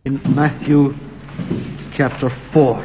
in Matthew chapter 4.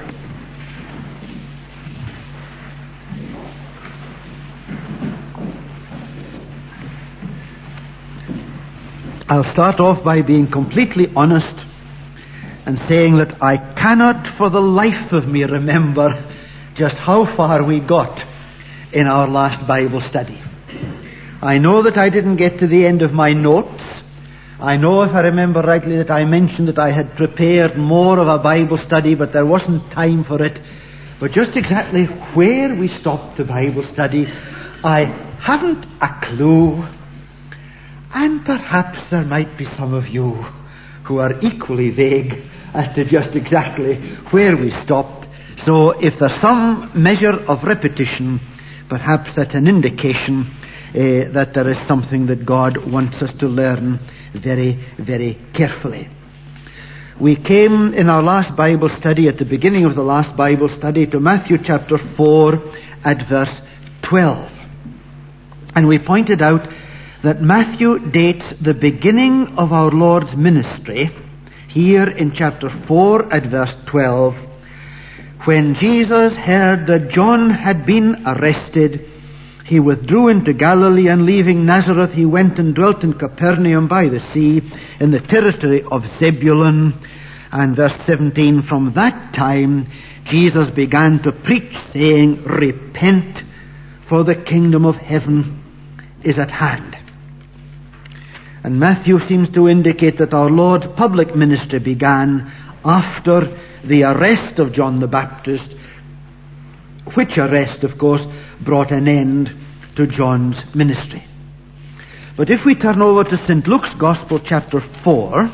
I'll start off by being completely honest and saying that I cannot for the life of me remember just how far we got in our last Bible study. I know that I didn't get to the end of my notes. I know, if I remember rightly, that I mentioned that I had prepared more of a Bible study, but there wasn't time for it. But just exactly where we stopped the Bible study, I haven't a clue. And perhaps there might be some of you who are equally vague as to just exactly where we stopped. So if there's some measure of repetition, perhaps that's an indication that there is something that God wants us to learn very, very carefully. We came in our last Bible study, at the beginning of the last Bible study, to Matthew chapter 4 at verse 12. And we pointed out that Matthew dates the beginning of our Lord's ministry here in chapter 4 at verse 12, when Jesus heard that John had been arrested. He withdrew into Galilee, and leaving Nazareth, he went and dwelt in Capernaum by the sea, in the territory of Zebulun. And verse 17, from that time Jesus began to preach, saying, repent, for the kingdom of heaven is at hand. And Matthew seems to indicate that our Lord's public ministry began after the arrest of John the Baptist, which arrest, of course, brought an end to John's ministry. But if we turn over to St. Luke's Gospel, chapter 4,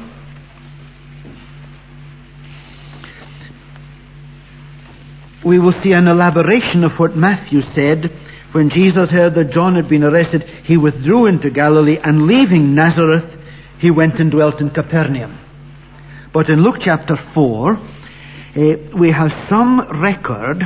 we will see an elaboration of what Matthew said. When Jesus heard that John had been arrested, he withdrew into Galilee, and leaving Nazareth, he went and dwelt in Capernaum. But in Luke chapter 4, we have some record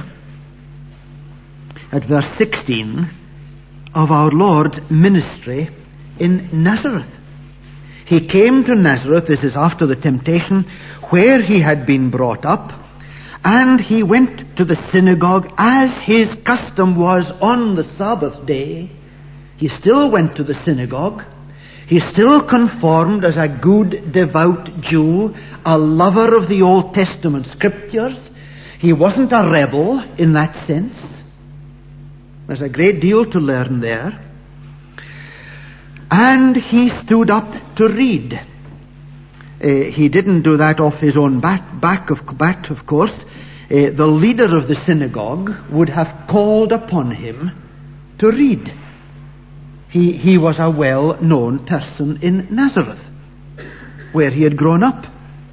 at verse 16 of our Lord's ministry in Nazareth. He came to Nazareth, this is after the temptation, where he had been brought up, and he went to the synagogue as his custom was on the Sabbath day. He still went to the synagogue. He still conformed as a good, devout Jew, a lover of the Old Testament scriptures. He wasn't a rebel in that sense. There's a great deal to learn there. And he stood up to read. He didn't do that off his own bat, of course. The leader of the synagogue would have called upon him to read. He was a well-known person in Nazareth, where he had grown up.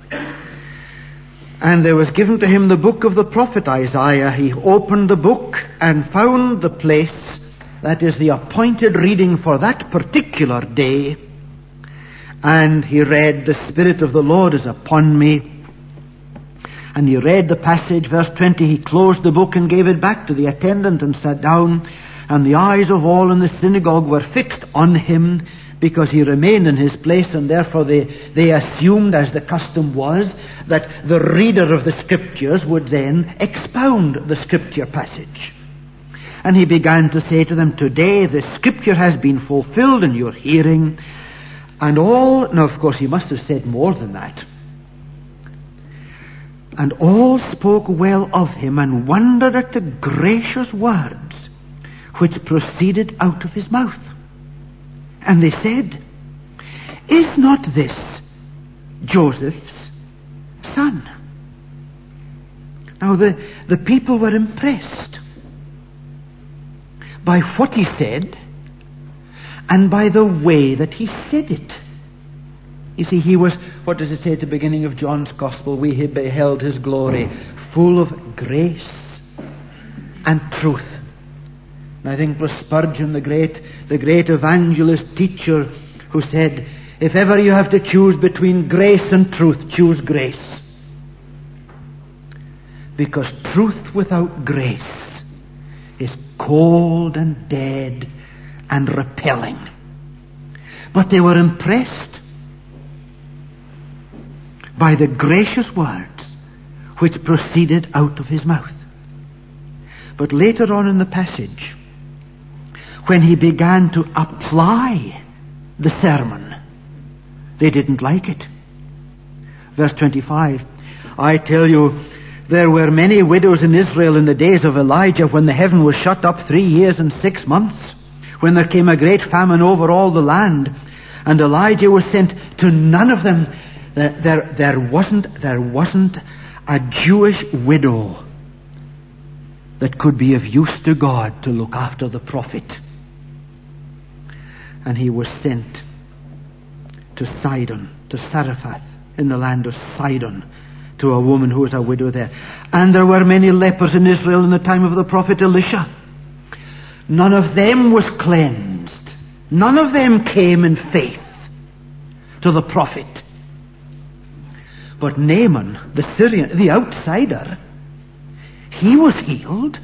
And there was given to him the book of the prophet Isaiah. He opened the book and found the place that is the appointed reading for that particular day. And he read, the Spirit of the Lord is upon me. And he read the passage, verse 20, he closed the book and gave it back to the attendant and sat down. And the eyes of all in the synagogue were fixed on him, because he remained in his place, and therefore they assumed, as the custom was, that the reader of the scriptures would then expound the scripture passage. And he began to say to them, today the scripture has been fulfilled in your hearing. And all, now of course he must have said more than that. And all spoke well of him and wondered at the gracious words which proceeded out of his mouth. And they said, is not this Joseph's son? Now the people were impressed by what he said and by the way that he said it. You see, he was, what does it say at the beginning of John's Gospel? We beheld his glory, full of grace and truth. And I think it was Spurgeon, the great evangelist teacher, who said, if ever you have to choose between grace and truth, choose grace. Because truth without grace is cold and dead and repelling. But they were impressed by the gracious words which proceeded out of his mouth. But later on in the passage, when he began to apply the sermon, they didn't like it. Verse 25, I tell you, there were many widows in Israel in the days of Elijah, when the heaven was shut up 3 years and 6 months, when there came a great famine over all the land, and Elijah was sent to none of them. There wasn't a Jewish widow that could be of use to God to look after the prophet. And he was sent to Sidon, to Zarephath, in the land of Sidon, to a woman who was a widow there. And there were many lepers in Israel in the time of the prophet Elisha. None of them was cleansed. None of them came in faith to the prophet. But Naaman, the Syrian, the outsider, he was healed.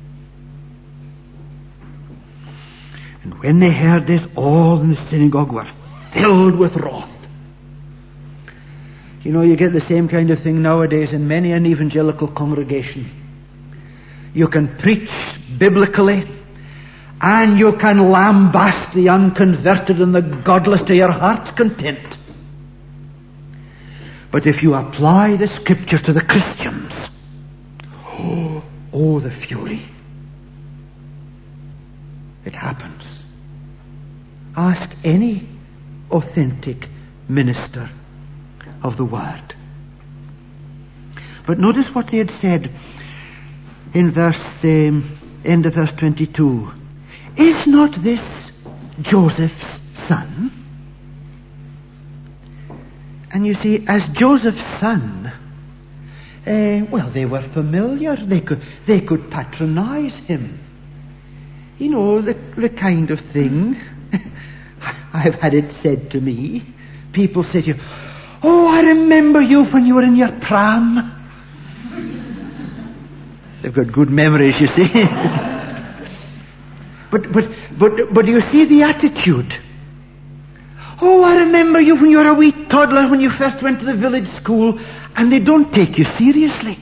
And when they heard this, all in the synagogue were filled with wrath. You know, you get the same kind of thing nowadays in many an evangelical congregation. You can preach biblically, and you can lambast the unconverted and the godless to your heart's content. But if you apply the Scriptures to the Christians, oh, the fury. It happens. Ask any authentic minister of the Word. But notice what they had said in end of verse 22. Is not this Joseph's son? And you see, as Joseph's son, well, they were familiar. They could patronize him. You know, the kind of thing. I've had it said to me. People say to you, oh, I remember you when you were in your pram. They've got good memories, you see. But you see the attitude. Oh, I remember you when you were a wee toddler, when you first went to the village school, and they don't take you seriously.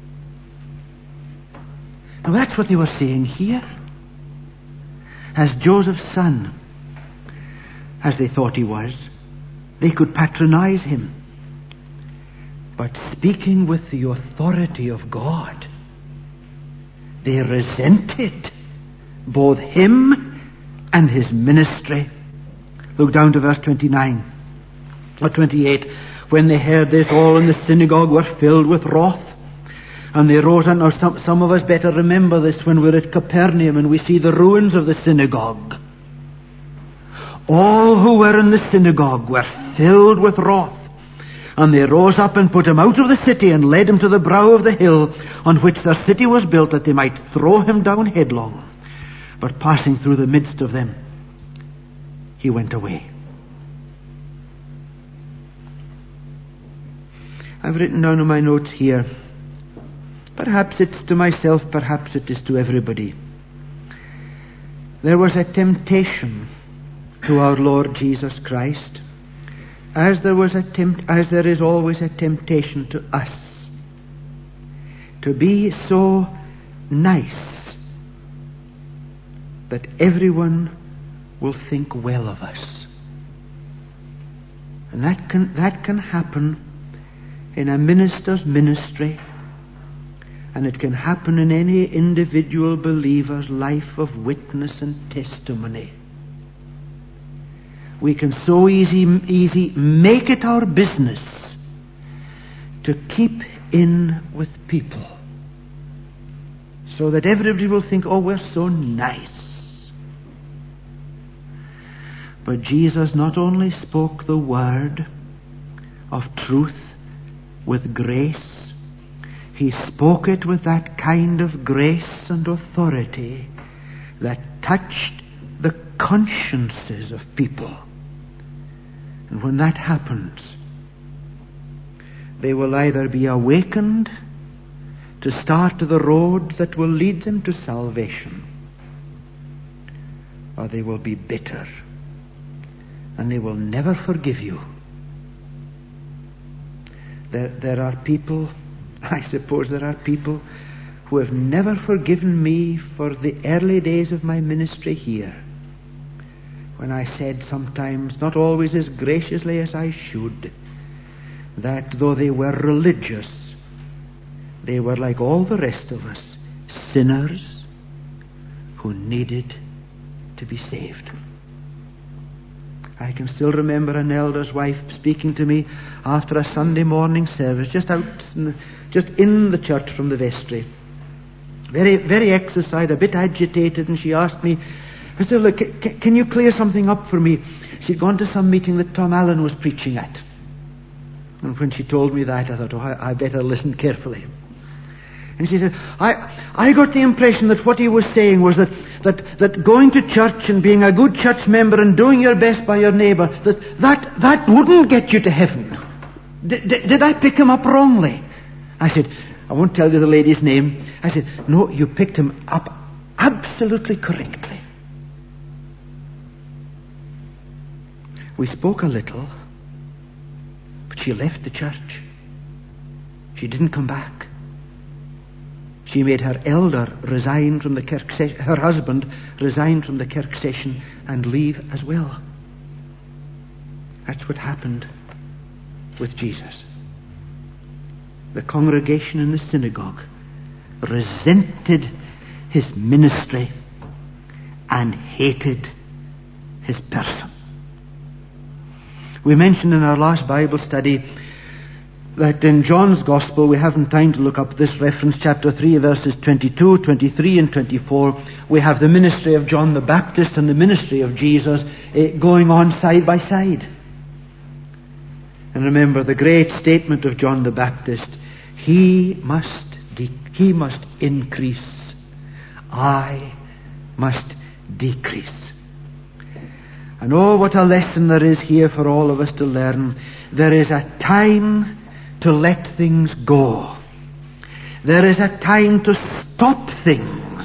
Now that's what they were saying here. As Joseph's son, as they thought he was, they could patronize him. But speaking with the authority of God, they resented both him and his ministry. Look down to verse 29 or 28. When they heard this, all in the synagogue were filled with wrath. And they rose up. Now some of us better remember this when we're at Capernaum and we see the ruins of the synagogue. All who were in the synagogue were filled with wrath. And they rose up and put him out of the city and led him to the brow of the hill on which their city was built, that they might throw him down headlong. But passing through the midst of them, he went away. I've written down in my notes here, perhaps it's to myself, perhaps it is to everybody. There was a temptation to our Lord Jesus Christ, as there is always a temptation to us, to be so nice that everyone will think well of us. And that can happen in a minister's ministry, and it can happen in any individual believer's life of witness and testimony. We can so easy make it our business to keep in with people, so that everybody will think, oh, we're so nice. But Jesus not only spoke the word of truth with grace, he spoke it with that kind of grace and authority that touched the consciences of people. And when that happens, they will either be awakened to start to the road that will lead them to salvation, or they will be bitter and they will never forgive you. There are people, I suppose there are people who have never forgiven me for the early days of my ministry here, when I said sometimes, not always as graciously as I should, that though they were religious, they were like all the rest of us, sinners who needed to be saved. I can still remember an elder's wife speaking to me after a Sunday morning service, just in the church from the vestry. Very, very exercised, a bit agitated, and she asked me, I said, look, can you clear something up for me? She'd gone to some meeting that Tom Allen was preaching at. And when she told me that, I thought, I better listen carefully. And she said, I got the impression that what he was saying was that going to church and being a good church member and doing your best by your neighbour, that wouldn't get you to heaven. Did I pick him up wrongly? I said, I won't tell you the lady's name. I said, no, you picked him up absolutely correctly. We spoke a little, but she left the church. She didn't come back. She made her elder resign from the kirk session, her husband resign from the kirk session and leave as well. That's what happened with Jesus. The congregation in the synagogue resented his ministry and hated his person. We mentioned in our last Bible study that in John's Gospel, we haven't time to look up this reference, chapter 3, verses 22, 23, and 24, we have the ministry of John the Baptist and the ministry of Jesus going on side by side. And remember the great statement of John the Baptist, he must increase, I must decrease. And oh, what a lesson there is here for all of us to learn. There is a time to let things go. There is a time to stop things,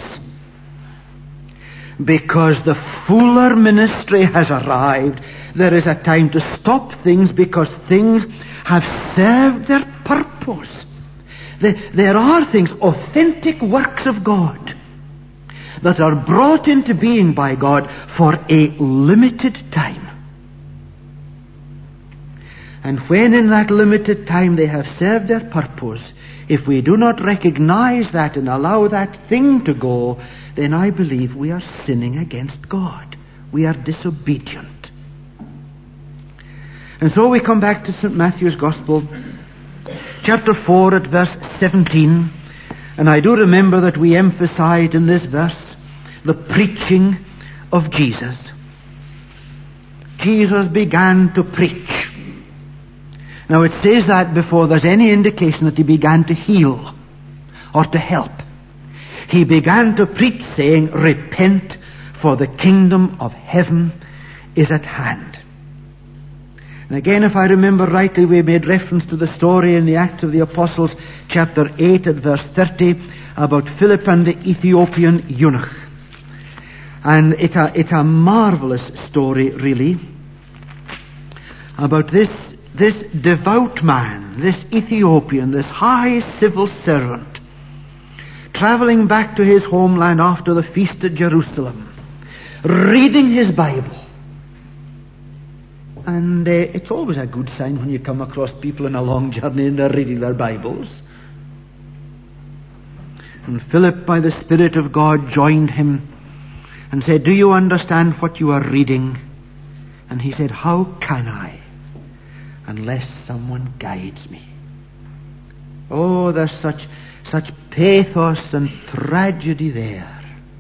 because the fuller ministry has arrived. There is a time to stop things because things have served their purpose. There are things, authentic works of God, that are brought into being by God for a limited time. And when in that limited time they have served their purpose, if we do not recognize that and allow that thing to go, then I believe we are sinning against God. We are disobedient. And so we come back to St. Matthew's Gospel, chapter 4 at verse 17. And I do remember that we emphasized in this verse the preaching of Jesus. Jesus began to preach. Now it says that before there's any indication that he began to heal or to help. He began to preach, saying, repent, for the kingdom of heaven is at hand. And again, if I remember rightly, we made reference to the story in the Acts of the Apostles, chapter 8 at verse 30, about Philip and the Ethiopian eunuch. And it's a marvelous story, really, about this devout man, this Ethiopian, this high civil servant, traveling back to his homeland after the feast at Jerusalem, reading his Bible. And it's always a good sign when you come across people on a long journey and they're reading their Bibles. And Philip, by the Spirit of God, joined him and said, do you understand what you are reading? And he said, how can I, unless someone guides me? Oh, there's such pathos and tragedy there.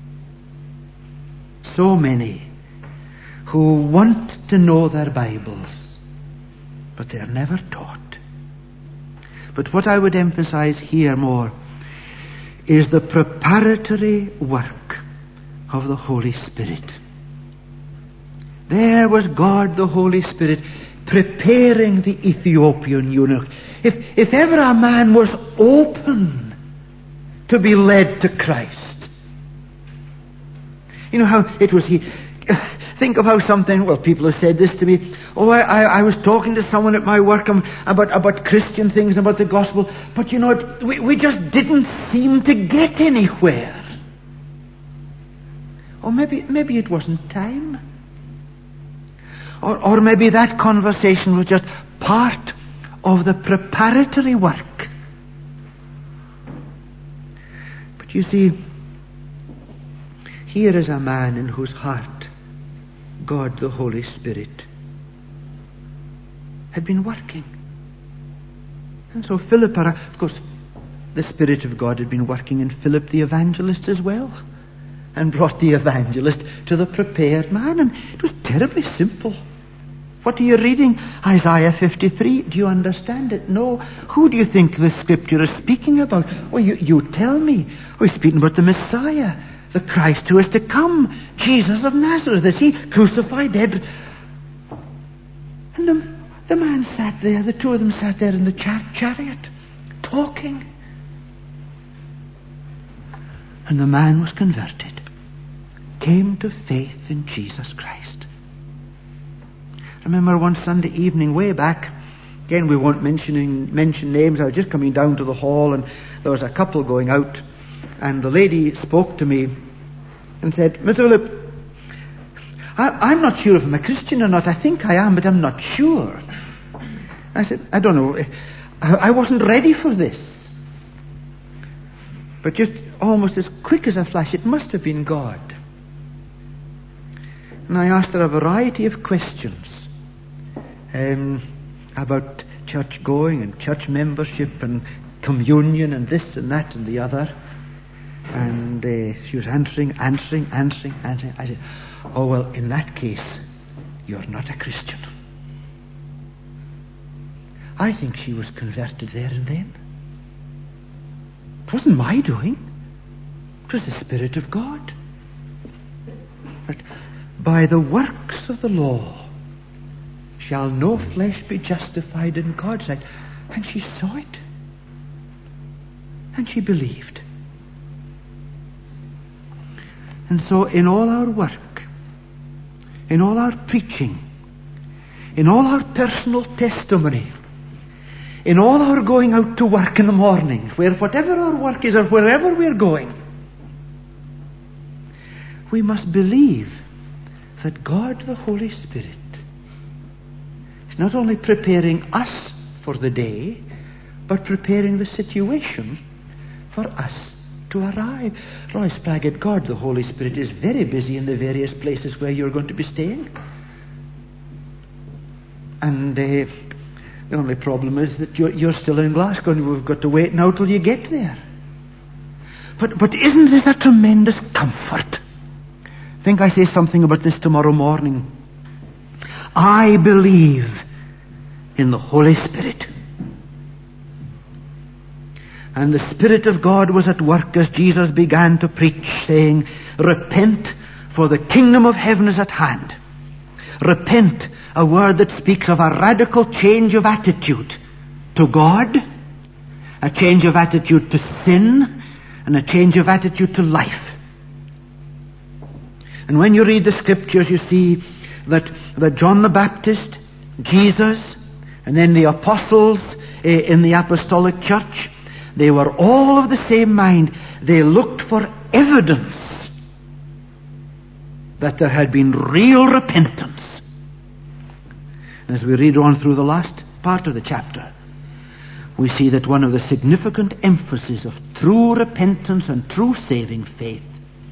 So many who want to know their Bibles, but they're never taught. But what I would emphasize here more is the preparatory work of the Holy Spirit. There was God, the Holy Spirit, preparing the Ethiopian eunuch. If ever a man was open to be led to Christ, you know how it was he Think of how people have said this to me. Oh, I was talking to someone at my work about Christian things, about the gospel, but you know what, we just didn't seem to get anywhere. Or maybe it wasn't time. Or maybe that conversation was just part of the preparatory work. But you see, here is a man in whose heart God the Holy Spirit had been working. And so Philip, of course, the Spirit of God had been working in Philip the evangelist as well, and brought the evangelist to the prepared man. And it was terribly simple. What are you reading? Isaiah 53. Do you understand it? No. Who do you think the scripture is speaking about? Well, you tell me. We're speaking about the Messiah, the Christ who is to come, Jesus of Nazareth. Is he crucified, dead? And the man sat there, the two of them sat there in the chariot, talking. And the man was converted, came to faith in Jesus Christ. I remember one Sunday evening way back, again we won't mention names, I was just coming down to the hall and there was a couple going out, and the lady spoke to me and said, Mr. Philip, I'm not sure if I'm a Christian or not. I think I am, but I'm not sure. I said, I don't know. I wasn't ready for this. But just almost as quick as a flash, it must have been God. And I asked her a variety of questions about church going and church membership and communion and this and that and the other. And she was answering. I said, oh, well, in that case, you're not a Christian. I think she was converted there and then. It wasn't my doing. It was the Spirit of God. But by the works of the law shall no flesh be justified in God's sight. And she saw it. And she believed. And so in all our work, in all our preaching, in all our personal testimony, in all our going out to work in the morning, whatever our work is or wherever we're going, we must believe that God the Holy Spirit is not only preparing us for the day, but preparing the situation for us to arrive. Roy Spraggett, God the Holy Spirit is very busy in the various places where you're going to be staying. And the only problem is that you're still in Glasgow and we've got to wait now till you get there. But isn't this a tremendous comfort? I think I say something about this tomorrow morning. I believe in the Holy Spirit. And the Spirit of God was at work as Jesus began to preach, saying, repent, for the kingdom of heaven is at hand. Repent, a word that speaks of a radical change of attitude to God, a change of attitude to sin, and a change of attitude to life. And when you read the scriptures, you see that John the Baptist, Jesus, and then the apostles in the apostolic church, they were all of the same mind. They looked for evidence that there had been real repentance. As we read on through the last part of the chapter, we see that one of the significant emphases of true repentance and true saving faith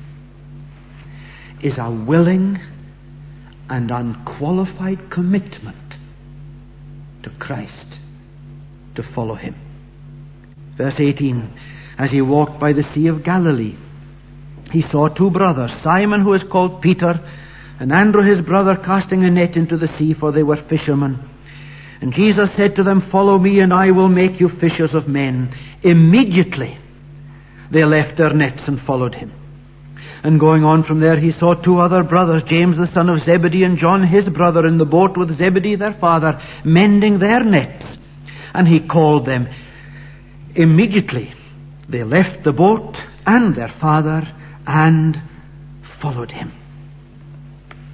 is a willing and unqualified commitment to Christ, to follow Him. Verse 18, as he walked by the Sea of Galilee, he saw two brothers, Simon, who is called Peter, and Andrew his brother, casting a net into the sea, for they were fishermen. And Jesus said to them, follow me, and I will make you fishers of men. Immediately they left their nets and followed him. And going on from there, he saw two other brothers, James the son of Zebedee and John his brother, in the boat with Zebedee their father, mending their nets. And he called them. Immediately they left the boat and their father and followed him.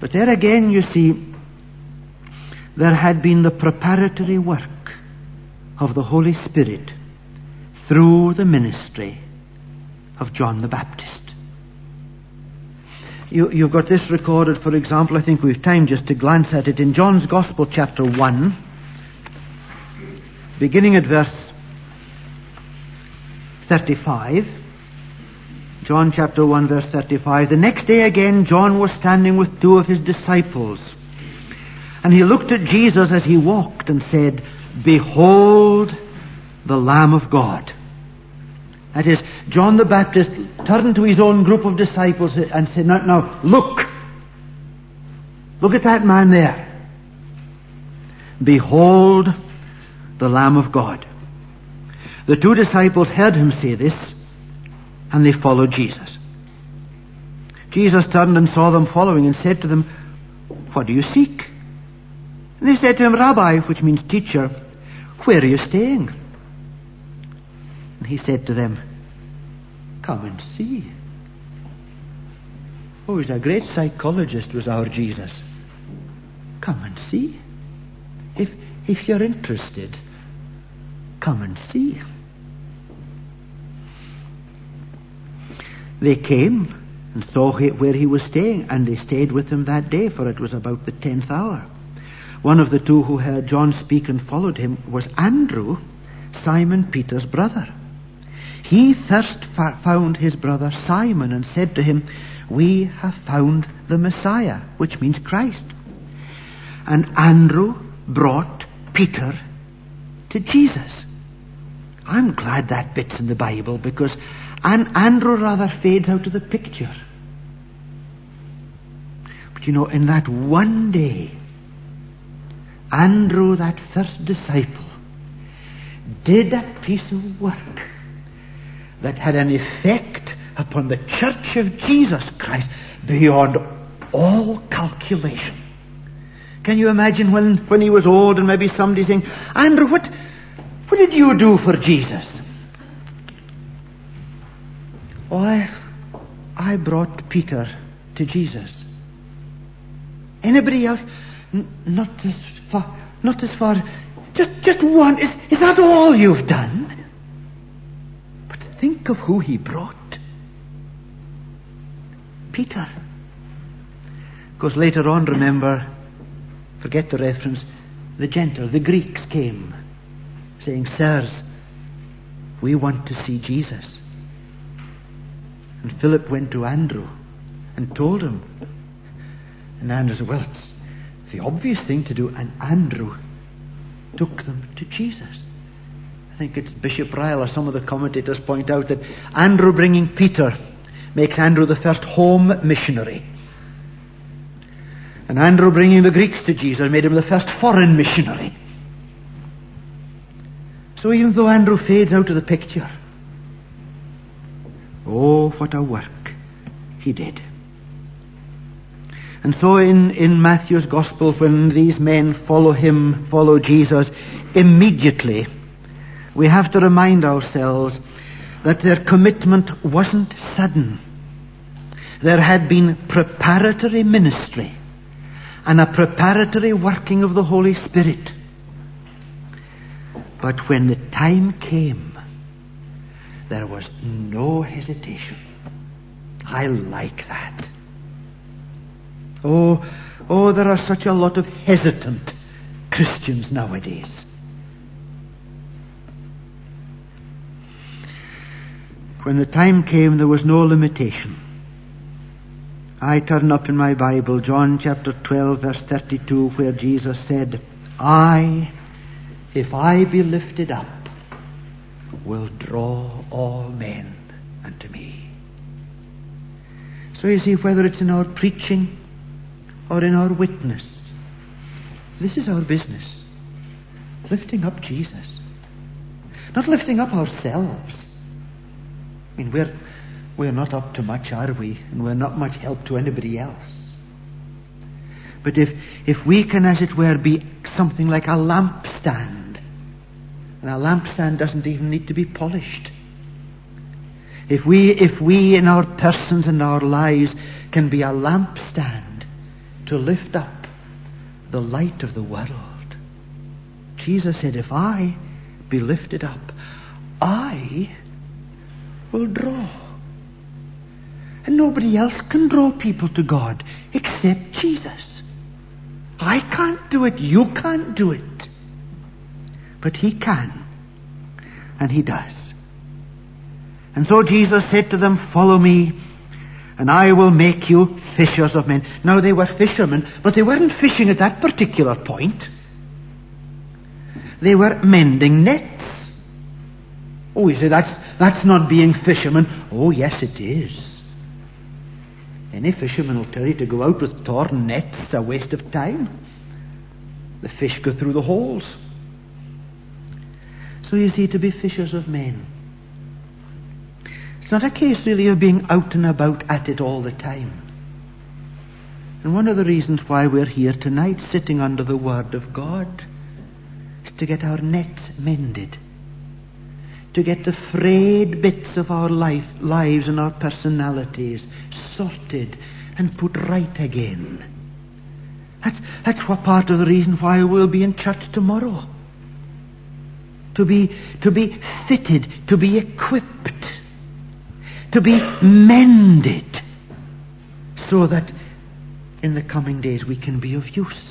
But there again, you see, there had been the preparatory work of the Holy Spirit through the ministry of John the Baptist. You've got this recorded, for example, I think we've time just to glance at it, in John's Gospel, chapter 1, beginning at verse 35. John chapter 1, verse 35. The next day again, John was standing with two of his disciples. And he looked at Jesus as he walked and said, "Behold the Lamb of God." That is, John the Baptist turned to his own group of disciples and said, now, look at that man there. Behold the Lamb of God. The two disciples heard him say this, and they followed Jesus. Jesus turned and saw them following and said to them, "What do you seek?" And they said to him, "Rabbi," which means teacher, "where are you staying?" And he said to them, "Come and see." Oh, he's a great psychologist, was our Jesus. Come and see. If you're interested, come and see. They came and saw where he was staying, and they stayed with him that day, for it was about the 10th hour. One of the two who heard John speak and followed him was Andrew, Simon Peter's brother. He first found his brother Simon and said to him, "We have found the Messiah," which means Christ. And Andrew brought Peter to Jesus. I'm glad that bit's in the Bible, because Andrew rather fades out of the picture. But you know, in that one day, Andrew, that first disciple, did a piece of work that had an effect upon the Church of Jesus Christ beyond all calculation. Can you imagine when he was old and maybe somebody saying, "Andrew, what did you do for Jesus?" "Oh, I brought Peter to Jesus." Anybody else? Not as far. Just one. Is that all you've done? But think of who he brought. Peter. Because later on, remember, forget the reference, the Greeks came saying, "Sirs, we want to see Jesus." And Philip went to Andrew and told him. And Andrew said, "Well, it's the obvious thing to do." And Andrew took them to Jesus. I think it's Bishop Ryle or some of the commentators point out that Andrew bringing Peter makes Andrew the first home missionary. And Andrew bringing the Greeks to Jesus made him the first foreign missionary. So even though Andrew fades out of the picture, oh, what a work he did. And so in Matthew's Gospel, when these men follow Jesus, immediately we have to remind ourselves that their commitment wasn't sudden. There had been preparatory ministry and a preparatory working of the Holy Spirit. But when the time came, there was no hesitation. I like that. Oh, there are such a lot of hesitant Christians nowadays. When the time came, there was no limitation. I turn up in my Bible, John chapter 12, verse 32, where Jesus said, if I be lifted up, will draw all men unto me. So you see, whether it's in our preaching or in our witness, this is our business. Lifting up Jesus. Not lifting up ourselves. I mean, we're not up to much, are we? And we're not much help to anybody else. But if we can, as it were, be something like a lampstand, and a lampstand doesn't even need to be polished. If we in our persons and our lives can be a lampstand to lift up the light of the world. Jesus said, if I be lifted up, I will draw. And nobody else can draw people to God except Jesus. I can't do it. You can't do it. But He can. And He does. And so Jesus said to them, follow me, and I will make you fishers of men. Now they were fishermen, but they weren't fishing at that particular point. They were mending nets. Oh, you say, that's not being fishermen. Oh, yes, it is. Any fisherman will tell you to go out with torn nets is a waste of time. The fish go through the holes. So you see, to be fishers of men, it's not a case really of being out and about at it all the time. And one of the reasons why we're here tonight, sitting under the Word of God, is to get our nets mended, to get the frayed bits of our lives and our personalities sorted and put right again. That's what part of the reason why we'll be in church tomorrow. To be fitted, to be equipped, to be mended, so that in the coming days we can be of use.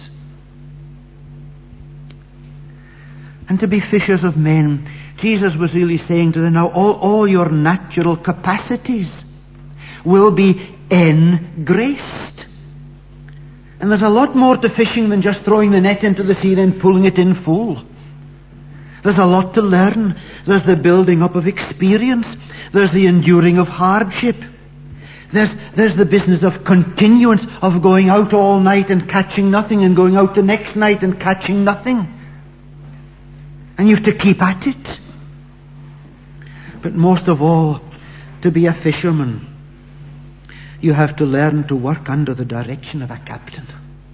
And to be fishers of men, Jesus was really saying to them, now all your natural capacities will be engraced. And there's a lot more to fishing than just throwing the net into the sea and pulling it in full. There's a lot to learn. There's the building up of experience. There's the enduring of hardship. There's the business of continuance, of going out all night and catching nothing, and going out the next night and catching nothing. And you have to keep at it. But most of all, to be a fisherman, you have to learn to work under the direction of a captain.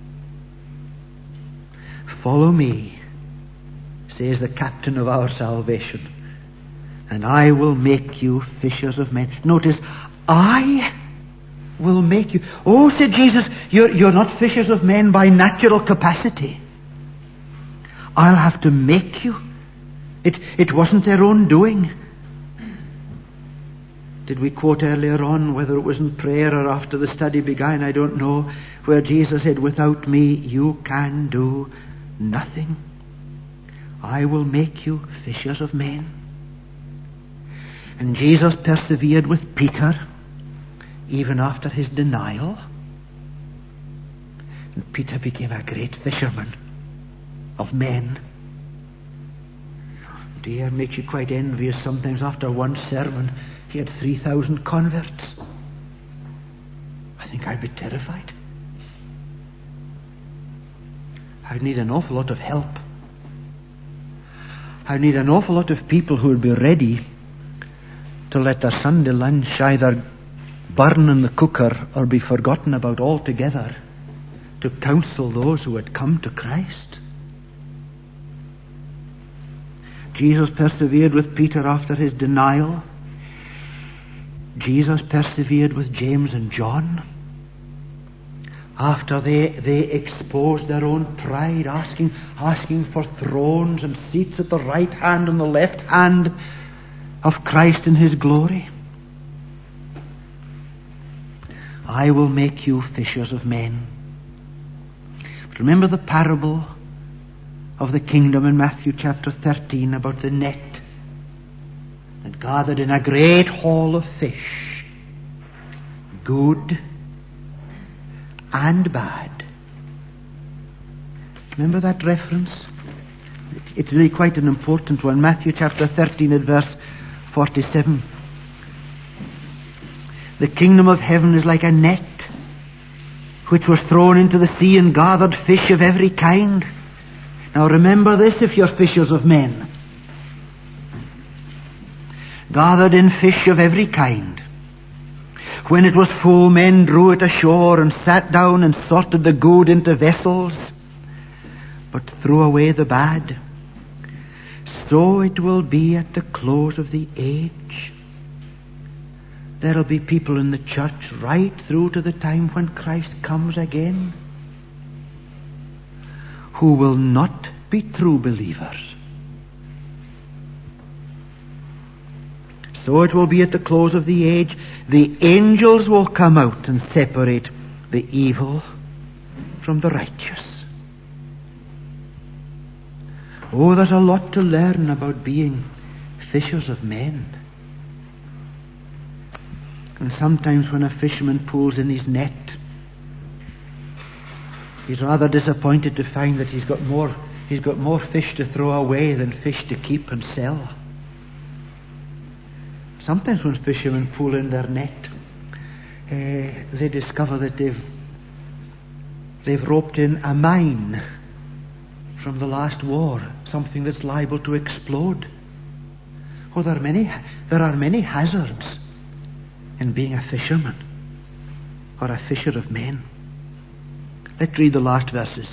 Follow me, says the captain of our salvation, and I will make you fishers of men. Notice, I will make you. Oh, said Jesus, you're not fishers of men by natural capacity. I'll have to make you. It wasn't their own doing. Did we quote earlier on, whether it was in prayer or after the study began, I don't know, where Jesus said, without me you can do nothing. I will make you fishers of men. And Jesus persevered with Peter, even after his denial. And Peter became a great fisherman of men. Dear, makes you quite envious sometimes. After one sermon, he had 3,000 converts. I think I'd be terrified. I'd need an awful lot of help. I'd need an awful lot of people who would be ready to let their Sunday lunch either burn in the cooker or be forgotten about altogether, to counsel those who had come to Christ. Jesus persevered with Peter after his denial. Jesus persevered with James and John after they exposed their own pride, asking for thrones and seats at the right hand and the left hand of Christ in his glory. I will make you fishers of men. But remember the parable of the kingdom in Matthew chapter 13 about the net that gathered in a great haul of fish, good and bad. Remember that reference? It's really quite an important one. Matthew chapter 13 at verse 47. The kingdom of heaven is like a net which was thrown into the sea and gathered fish of every kind. Now remember this if you're fishers of men. Gathered in fish of every kind. When it was full, men drew it ashore and sat down and sorted the good into vessels, but threw away the bad. So it will be at the close of the age. There'll be people in the church right through to the time when Christ comes again, who will not be true believers. So it will be at the close of the age. The angels will come out and separate the evil from the righteous. Oh, there's a lot to learn about being fishers of men. And sometimes when a fisherman pulls in his net, he's rather disappointed to find that he's got more fish to throw away than fish to keep and sell. Sometimes when fishermen pull in their net, they discover that they've roped in a mine from the last war, something that's liable to explode. Oh, there are many hazards in being a fisherman or a fisher of men. Let's read the last verses.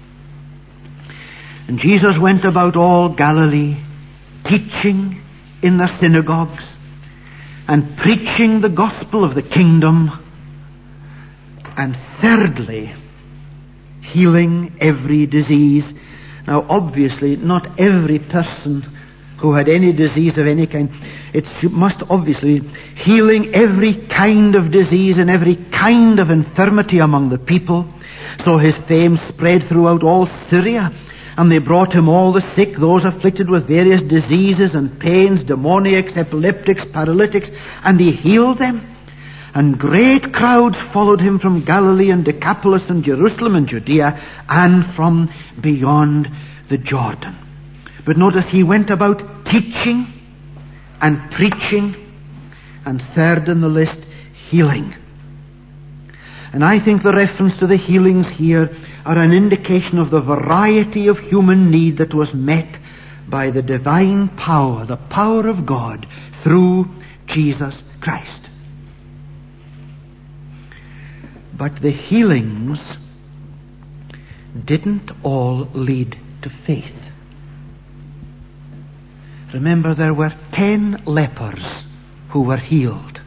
And Jesus went about all Galilee, teaching in their synagogues and preaching the gospel of the kingdom, and thirdly, healing every disease. Now, obviously, not every person who had any disease of any kind, it must obviously healing every kind of disease and every kind of infirmity among the people. So his fame spread throughout all Syria, and they brought him all the sick, those afflicted with various diseases and pains, demoniacs, epileptics, paralytics, and he healed them. And great crowds followed him from Galilee and Decapolis and Jerusalem and Judea and from beyond the Jordan. But notice he went about teaching and preaching, and third in the list, healing. And I think the reference to the healings here are an indication of the variety of human need that was met by the divine power, the power of God, through Jesus Christ. But the healings didn't all lead to faith. Remember, there were 10 lepers who were healed,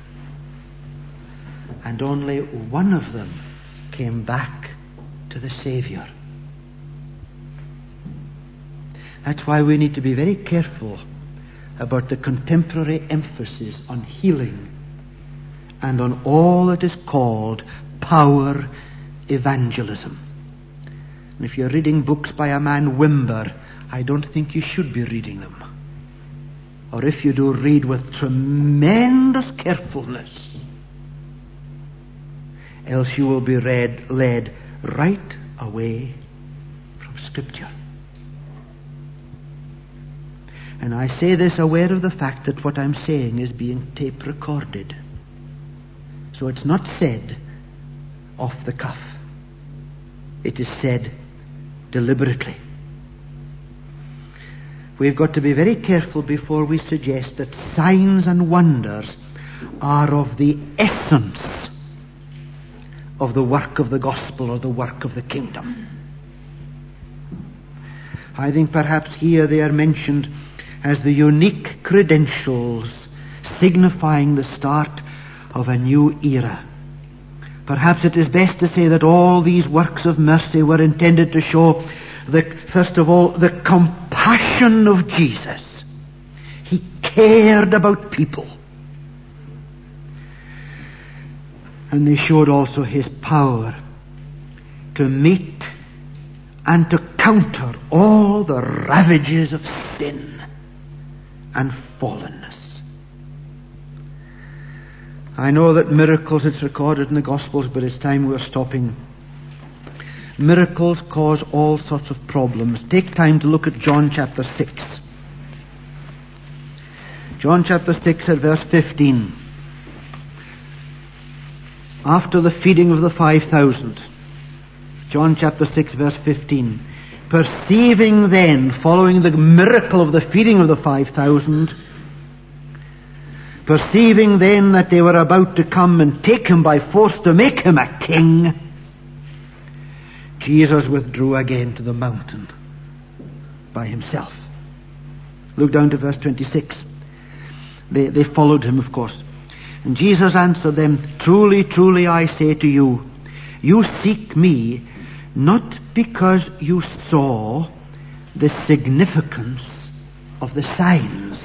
and only one of them came back to the Savior. That's why we need to be very careful about the contemporary emphasis on healing and on all that is called power evangelism. And if you're reading books by a man Wimber, I don't think you should be reading them. Or if you do, read with tremendous carefulness. Else you will be led right away from Scripture. And I say this aware of the fact that what I'm saying is being tape recorded. So it's not said off the cuff. It is said deliberately. We've got to be very careful before we suggest that signs and wonders are of the essence of the work of the gospel or the work of the kingdom. I think perhaps here they are mentioned as the unique credentials signifying the start of a new era. Perhaps it is best to say that all these works of mercy were intended to show, first of all, the compassion of Jesus. He cared about people. And they showed also his power to meet and to counter all the ravages of sin and fallenness. I know that miracles, it's recorded in the Gospels, but it's time we're stopping. Miracles cause all sorts of problems. Take time to look at John chapter 6. John chapter 6 at verse 15. After the feeding of the 5,000. John chapter 6 verse 15. Perceiving then, following the miracle of the feeding of the 5,000, perceiving then that they were about to come and take him by force to make him a king, Jesus withdrew again to the mountain by himself. Look down to verse 26. They followed him, of course. And Jesus answered them, Truly, truly, I say to you, you seek me not because you saw the significance of the signs,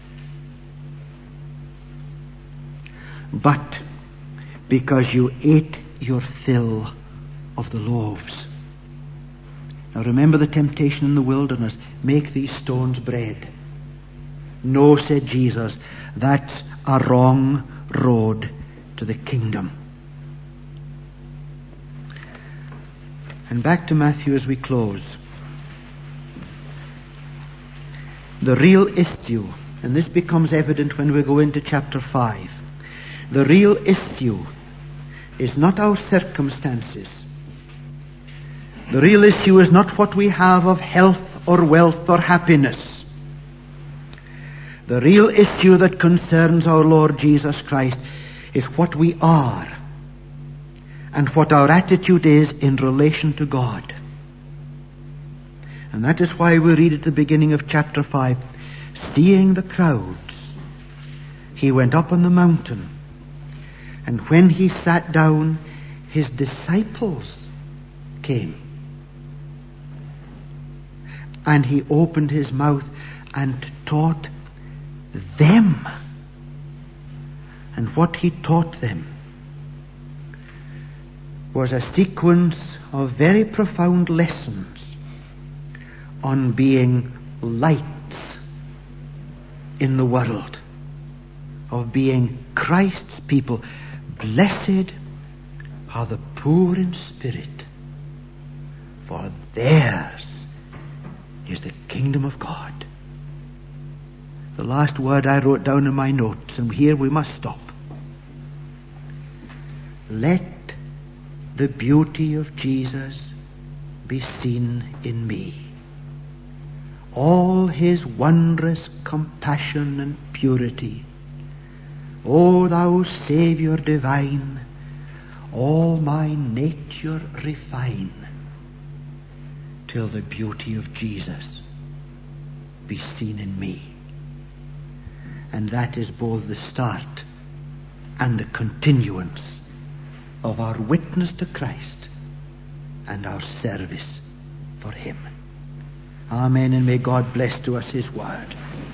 but because you ate your fill of the loaves. Now remember the temptation in the wilderness. Make these stones bread. No, said Jesus, that's a wrong road to the kingdom. And back to Matthew as we close. The real issue, and this becomes evident when we go into chapter 5, the real issue is not our circumstances. The real issue is not what we have of health or wealth or happiness. The real issue that concerns our Lord Jesus Christ is what we are and what our attitude is in relation to God. And that is why we read at the beginning of chapter 5, seeing the crowds, he went up on the mountain, and when he sat down, his disciples came. And he opened his mouth and taught them. And what he taught them was a sequence of very profound lessons on being lights in the world, of being Christ's people. Blessed are the poor in spirit, for theirs is the kingdom of God. The last word I wrote down in my notes, and here we must stop. Let the beauty of Jesus be seen in me. All his wondrous compassion and purity. O thou Saviour divine, all my nature refine, till the beauty of Jesus be seen in me. And that is both the start and the continuance of our witness to Christ and our service for him. Amen, and may God bless to us his word.